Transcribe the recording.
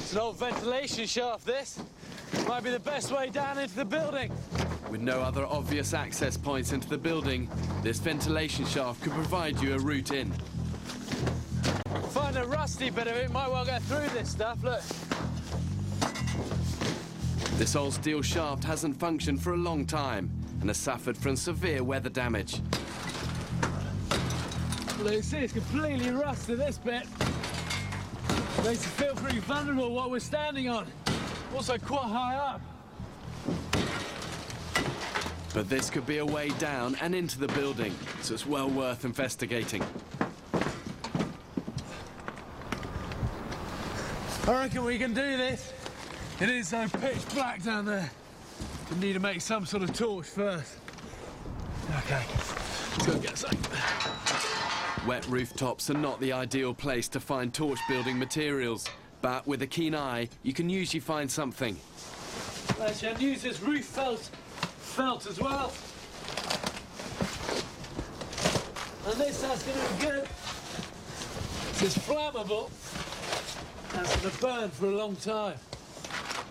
It's an old ventilation shaft, this. Might be the best way down into the building. With no other obvious access points into the building, this ventilation shaft could provide you a route in. Find a rusty bit of it, might well get through this stuff, look. This old steel shaft hasn't functioned for a long time and has suffered from severe weather damage. Well, you see, it's completely rusted, this bit. Makes it feel pretty vulnerable what we're standing on. Also quite high up. But this could be a way down and into the building, so it's well worth investigating. I reckon we can do this. It is so pitch black down there. We need to make some sort of torch first. Okay, let's go get some. Wet rooftops are not the ideal place to find torch building materials, but with a keen eye, you can usually find something. Actually, I'd use this roof felt as well. And that's going to be good. This is flammable. That's going to burn for a long time.